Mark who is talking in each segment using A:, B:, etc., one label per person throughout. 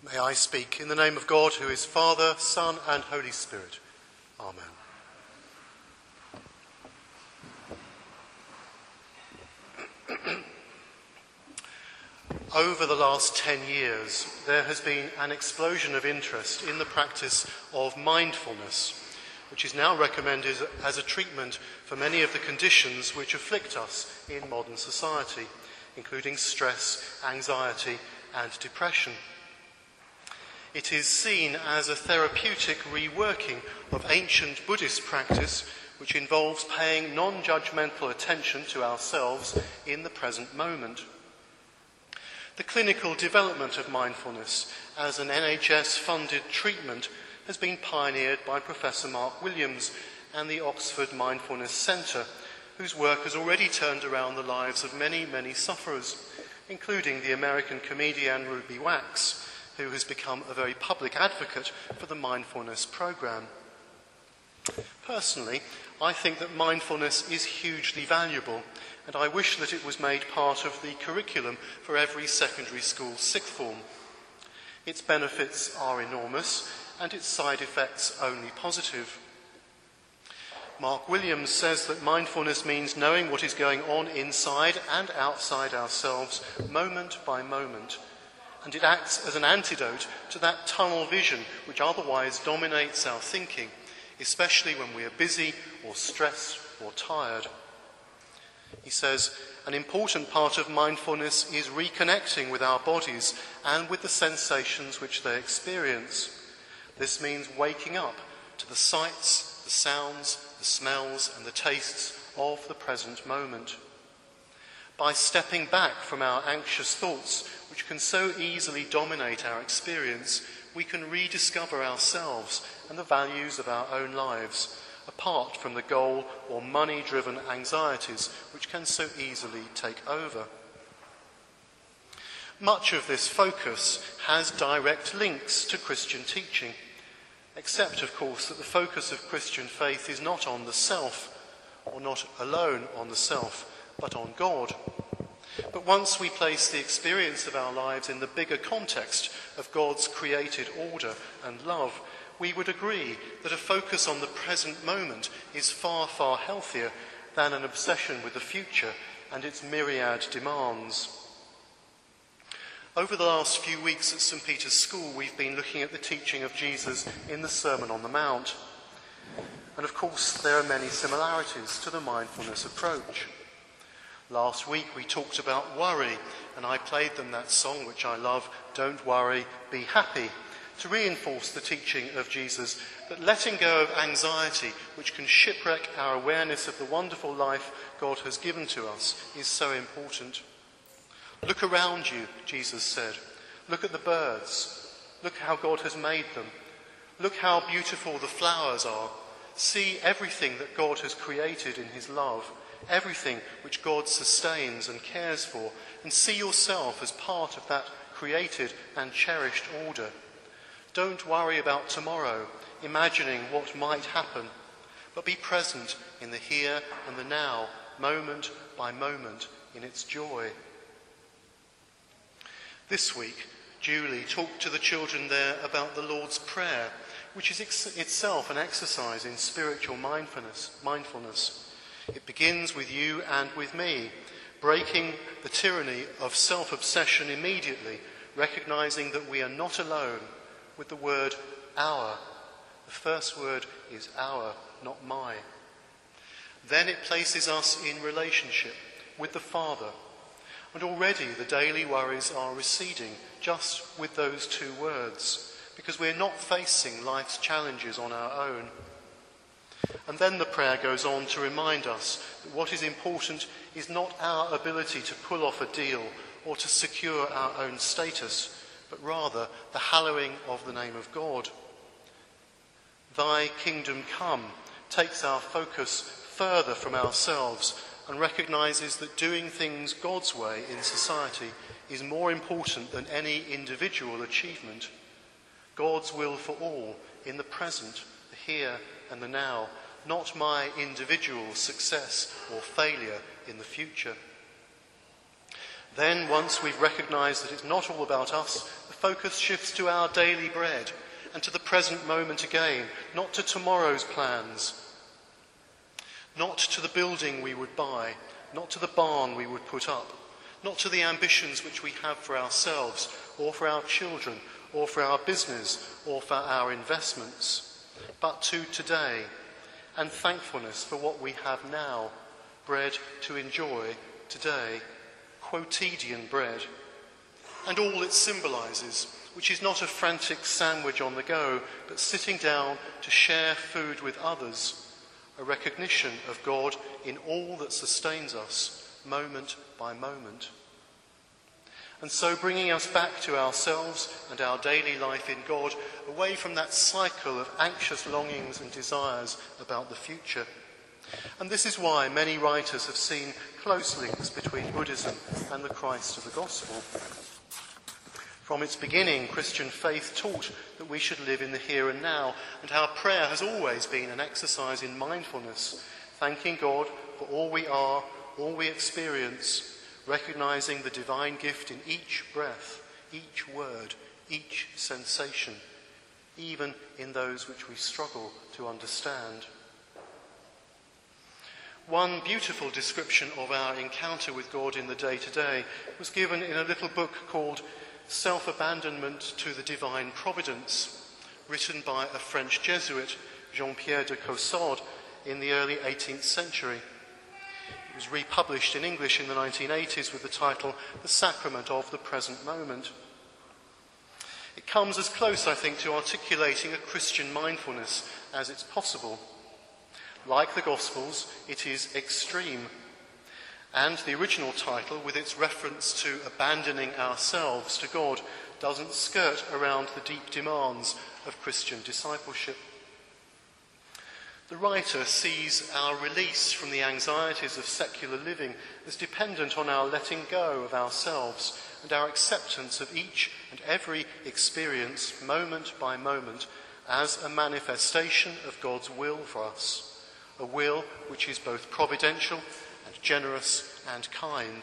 A: May I speak in the name of God, who is Father, Son, and Holy Spirit. Amen. Over the last 10 years, there has been an explosion of interest in the practice of mindfulness, which is now recommended as a treatment for many of the conditions which afflict us in modern society, including stress, anxiety, and depression. It is seen as a therapeutic reworking of ancient Buddhist practice, which involves paying non-judgmental attention to ourselves in the present moment. The clinical development of mindfulness as an NHS-funded treatment has been pioneered by Professor Mark Williams and the Oxford Mindfulness Centre, whose work has already turned around the lives of many, many sufferers, including the American comedian Ruby Wax, who has become a very public advocate for the mindfulness programme. Personally, I think that mindfulness is hugely valuable, and I wish that it was made part of the curriculum for every secondary school sixth form. Its benefits are enormous, and its side effects only positive. Mark Williams says that mindfulness means knowing what is going on inside and outside ourselves, moment by moment, and it acts as an antidote to that tunnel vision which otherwise dominates our thinking, especially when we are busy or stressed or tired. He says, an important part of mindfulness is reconnecting with our bodies and with the sensations which they experience. This means waking up to the sights, the sounds, the smells and the tastes of the present moment. By stepping back from our anxious thoughts, which can so easily dominate our experience, we can rediscover ourselves and the values of our own lives, apart from the goal or money-driven anxieties which can so easily take over. Much of this focus has direct links to Christian teaching, except, of course, that the focus of Christian faith is not on the self, or not alone on the self, but on God. But once we place the experience of our lives in the bigger context of God's created order and love, we would agree that a focus on the present moment is far, far healthier than an obsession with the future and its myriad demands. Over the last few weeks at St. Peter's School, we've been looking at the teaching of Jesus in the Sermon on the Mount. And of course, there are many similarities to the mindfulness approach. Last week we talked about worry, and I played them that song which I love, Don't Worry, Be Happy, to reinforce the teaching of Jesus that letting go of anxiety, which can shipwreck our awareness of the wonderful life God has given to us, is so important. Look around you, Jesus said. Look at the birds. Look how God has made them. Look how beautiful the flowers are. See everything that God has created in his love, everything which God sustains and cares for, and see yourself as part of that created and cherished order. Don't worry about tomorrow, imagining what might happen, but be present in the here and the now, moment by moment, in its joy. This week, Julie talked to the children there about the Lord's Prayer, which is itself an exercise in spiritual mindfulness. It begins with you and with me, breaking the tyranny of self-obsession immediately, recognizing that we are not alone, with the word our. The first word is our, not my. Then it places us in relationship with the Father. And already the daily worries are receding just with those two words, because we're not facing life's challenges on our own. And then the prayer goes on to remind us that what is important is not our ability to pull off a deal or to secure our own status, but rather the hallowing of the name of God. Thy kingdom come takes our focus further from ourselves and recognises that doing things God's way in society is more important than any individual achievement. God's will for all in the present, the here and the now, not my individual success or failure in the future. Then, once we've recognised that it's not all about us, the focus shifts to our daily bread and to the present moment again, not to tomorrow's plans, not to the building we would buy, not to the barn we would put up, not to the ambitions which we have for ourselves or for our children or for our business or for our investments, but to today and thankfulness for what we have now, bread to enjoy today, quotidian bread, and all it symbolises, which is not a frantic sandwich on the go, but sitting down to share food with others, a recognition of God in all that sustains us, moment by moment. And so bringing us back to ourselves and our daily life in God, away from that cycle of anxious longings and desires about the future. And this is why many writers have seen close links between Buddhism and the Christ of the Gospel. From its beginning, Christian faith taught that we should live in the here and now, and our prayer has always been an exercise in mindfulness, thanking God for all we are, all we experience, recognising the divine gift in each breath, each word, each sensation, even in those which we struggle to understand. One beautiful description of our encounter with God in the day-to-day was given in a little book called Self-Abandonment to the Divine Providence, written by a French Jesuit, Jean-Pierre de Caussade, in the early 18th century. It was republished in English in the 1980s with the title The Sacrament of the Present Moment. It comes as close, I think, to articulating a Christian mindfulness as it's possible. Like the Gospels, it is extreme. And the original title, with its reference to abandoning ourselves to God, doesn't skirt around the deep demands of Christian discipleship. The writer sees our release from the anxieties of secular living as dependent on our letting go of ourselves and our acceptance of each and every experience, moment by moment, as a manifestation of God's will for us, a will which is both providential and generous and kind.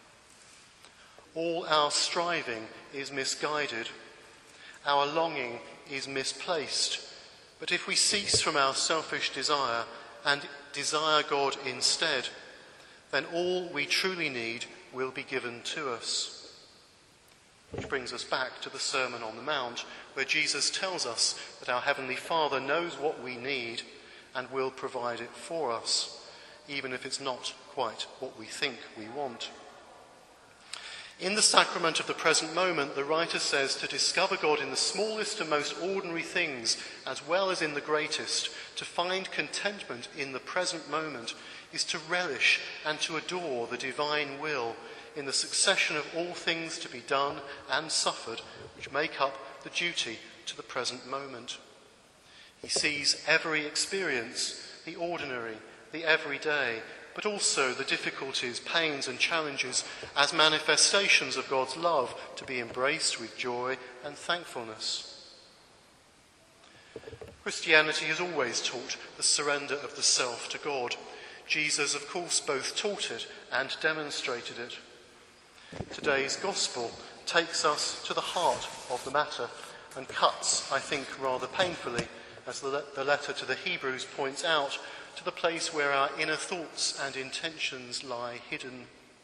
A: All our striving is misguided. Our longing is misplaced. But if we cease from our selfish desire and desire God instead, then all we truly need will be given to us. Which brings us back to the Sermon on the Mount, where Jesus tells us that our Heavenly Father knows what we need and will provide it for us, even if it's not quite what we think we want. In the sacrament of the present moment, the writer says to discover God in the smallest and most ordinary things, as well as in the greatest, to find contentment in the present moment, is to relish and to adore the divine will in the succession of all things to be done and suffered, which make up the duty to the present moment. He sees every experience, the ordinary, the everyday, but also the difficulties, pains and challenges as manifestations of God's love to be embraced with joy and thankfulness. Christianity has always taught the surrender of the self to God. Jesus, of course, both taught it and demonstrated it. Today's gospel takes us to the heart of the matter and cuts, I think, rather painfully, as the letter to the Hebrews points out, to the place where our inner thoughts and intentions lie hidden.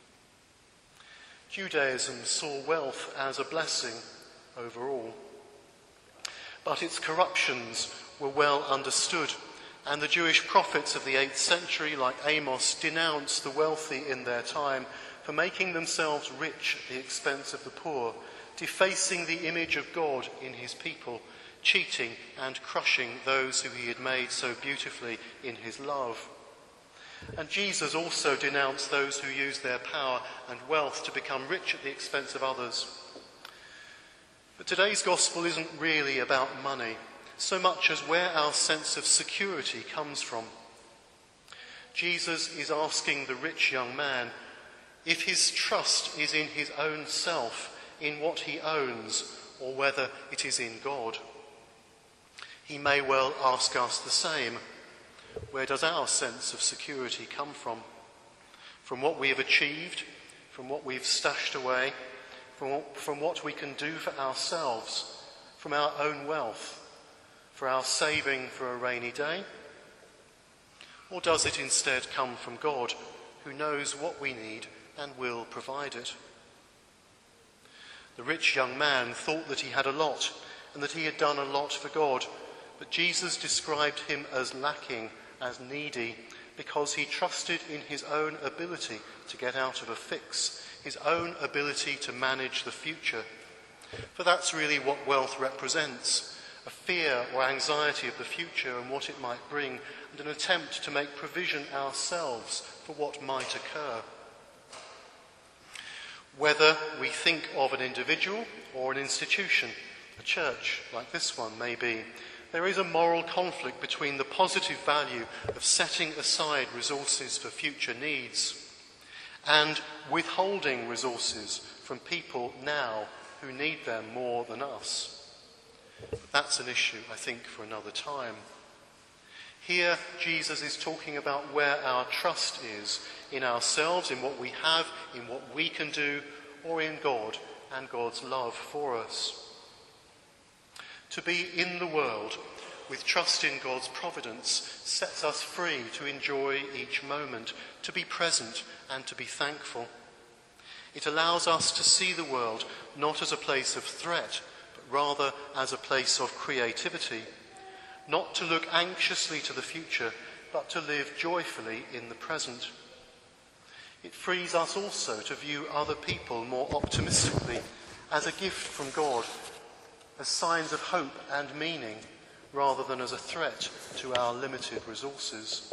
A: Judaism saw wealth as a blessing overall, but its corruptions were well understood, and the Jewish prophets of the 8th century, like Amos, denounced the wealthy in their time for making themselves rich at the expense of the poor, defacing the image of God in his people, cheating and crushing those who he had made so beautifully in his love. And Jesus also denounced those who use their power and wealth to become rich at the expense of others. But today's gospel isn't really about money, so much as where our sense of security comes from. Jesus is asking the rich young man if his trust is in his own self, in what he owns, or whether it is in God. He may well ask us the same. Where does our sense of security come from? From what we have achieved, from what we've stashed away, from what we can do for ourselves, from our own wealth, for our saving for a rainy day? Or does it instead come from God, who knows what we need and will provide it? The rich young man thought that he had a lot and that he had done a lot for God, but Jesus described him as lacking, as needy, because he trusted in his own ability to get out of a fix, his own ability to manage the future. For that's really what wealth represents, a fear or anxiety of the future and what it might bring, and an attempt to make provision ourselves for what might occur. Whether we think of an individual or an institution, a church like this one may be, there is a moral conflict between the positive value of setting aside resources for future needs and withholding resources from people now who need them more than us. That's an issue, I think, for another time. Here, Jesus is talking about where our trust is, in ourselves, in what we have, in what we can do, or in God and God's love for us. To be in the world with trust in God's providence sets us free to enjoy each moment, to be present and to be thankful. It allows us to see the world not as a place of threat, but rather as a place of creativity, not to look anxiously to the future, but to live joyfully in the present. It frees us also to view other people more optimistically, as a gift from God, as signs of hope and meaning, rather than as a threat to our limited resources.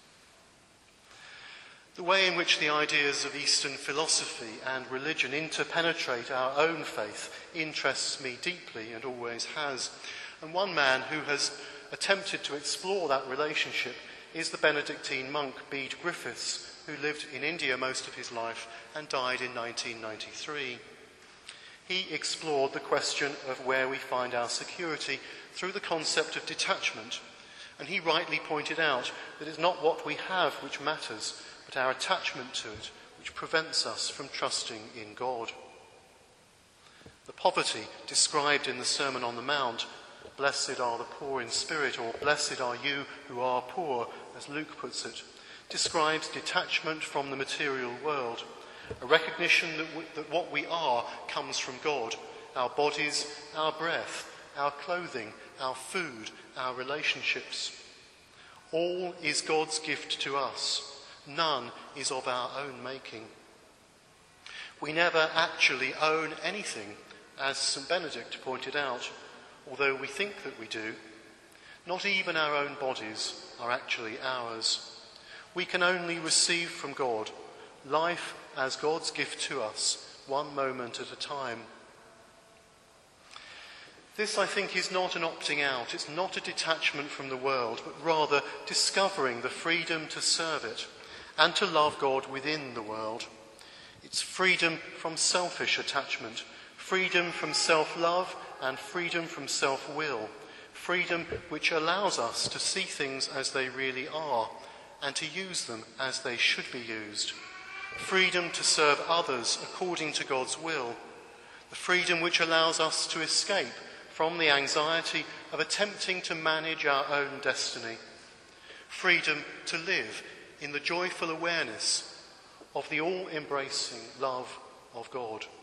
A: The way in which the ideas of Eastern philosophy and religion interpenetrate our own faith interests me deeply and always has. And one man who has attempted to explore that relationship is the Benedictine monk Bede Griffiths, who lived in India most of his life and died in 1993. He explored the question of where we find our security through the concept of detachment, and he rightly pointed out that it's not what we have which matters, but our attachment to it which prevents us from trusting in God. The poverty described in the Sermon on the Mount, "Blessed are the poor in spirit," or "Blessed are you who are poor," as Luke puts it, describes detachment from the material world, a recognition that what we are comes from God, our bodies, our breath, our clothing, our food, our relationships. All is God's gift to us. None is of our own making. We never actually own anything, as St. Benedict pointed out, although we think that we do. Not even our own bodies are actually ours. We can only receive from God life as God's gift to us, one moment at a time. This, I think, is not an opting out. It's not a detachment from the world, but rather discovering the freedom to serve it and to love God within the world. It's freedom from selfish attachment, freedom from self-love and freedom from self-will, freedom which allows us to see things as they really are and to use them as they should be used, freedom to serve others according to God's will, the freedom which allows us to escape from the anxiety of attempting to manage our own destiny, freedom to live in the joyful awareness of the all-embracing love of God.